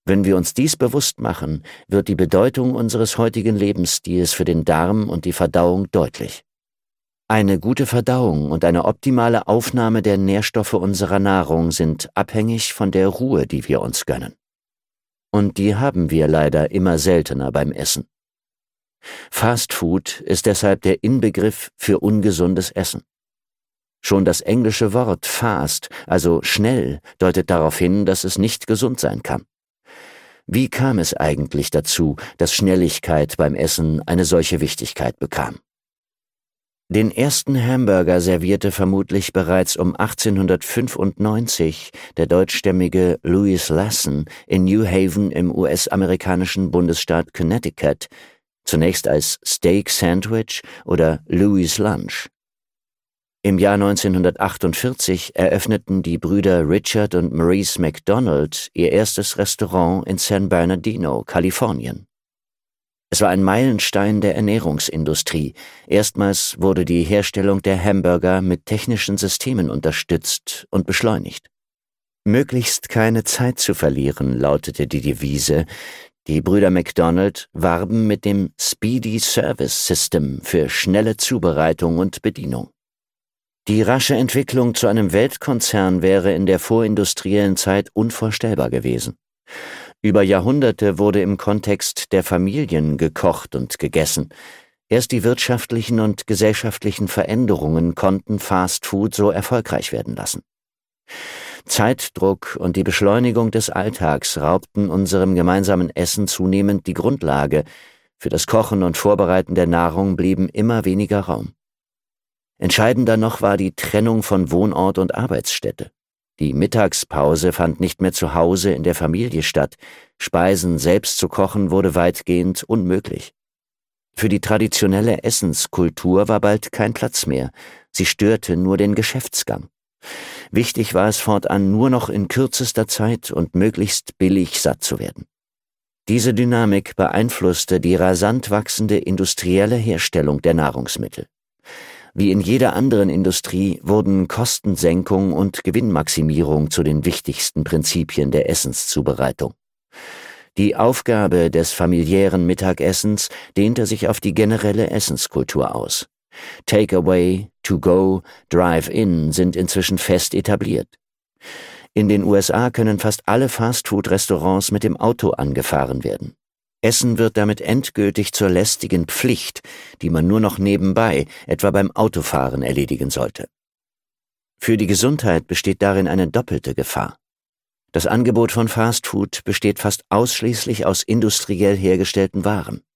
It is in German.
Wenn wir uns dies bewusst machen, wird die Bedeutung unseres heutigen Lebensstils für den Darm und die Verdauung deutlich. Eine gute Verdauung und eine optimale Aufnahme der Nährstoffe unserer Nahrung sind abhängig von der Ruhe, die wir uns gönnen. Und die haben wir leider immer seltener beim Essen. Fast Food ist deshalb der Inbegriff für ungesundes Essen. Schon das englische Wort fast, also schnell, deutet darauf hin, dass es nicht gesund sein kann. Wie kam es eigentlich dazu, dass Schnelligkeit beim Essen eine solche Wichtigkeit bekam? Den ersten Hamburger servierte vermutlich bereits um 1895 der deutschstämmige Louis Lassen in New Haven im US-amerikanischen Bundesstaat Connecticut, zunächst als Steak Sandwich oder Louis Lunch. Im Jahr 1948 eröffneten die Brüder Richard und Maurice McDonald ihr erstes Restaurant in San Bernardino, Kalifornien. Es war ein Meilenstein der Ernährungsindustrie. Erstmals wurde die Herstellung der Hamburger mit technischen Systemen unterstützt und beschleunigt. Möglichst keine Zeit zu verlieren, lautete die Devise. Die Brüder McDonald warben mit dem Speedy Service System für schnelle Zubereitung und Bedienung. Die rasche Entwicklung zu einem Weltkonzern wäre in der vorindustriellen Zeit unvorstellbar gewesen. Über Jahrhunderte wurde im Kontext der Familien gekocht und gegessen. Erst die wirtschaftlichen und gesellschaftlichen Veränderungen konnten Fast Food so erfolgreich werden lassen. Zeitdruck und die Beschleunigung des Alltags raubten unserem gemeinsamen Essen zunehmend die Grundlage. Für das Kochen und Vorbereiten der Nahrung blieben immer weniger Raum. Entscheidender noch war die Trennung von Wohnort und Arbeitsstätte. Die Mittagspause fand nicht mehr zu Hause in der Familie statt. Speisen selbst zu kochen wurde weitgehend unmöglich. Für die traditionelle Essenskultur war bald kein Platz mehr. Sie störte nur den Geschäftsgang. Wichtig war es fortan nur noch in kürzester Zeit und möglichst billig satt zu werden. Diese Dynamik beeinflusste die rasant wachsende industrielle Herstellung der Nahrungsmittel. Wie in jeder anderen Industrie wurden Kostensenkung und Gewinnmaximierung zu den wichtigsten Prinzipien der Essenszubereitung. Die Aufgabe des familiären Mittagessens dehnte sich auf die generelle Essenskultur aus. Takeaway, To-Go, Drive-In sind inzwischen fest etabliert. In den USA können fast alle Fastfood-Restaurants mit dem Auto angefahren werden. Essen wird damit endgültig zur lästigen Pflicht, die man nur noch nebenbei, etwa beim Autofahren, erledigen sollte. Für die Gesundheit besteht darin eine doppelte Gefahr. Das Angebot von Fastfood besteht fast ausschließlich aus industriell hergestellten Waren.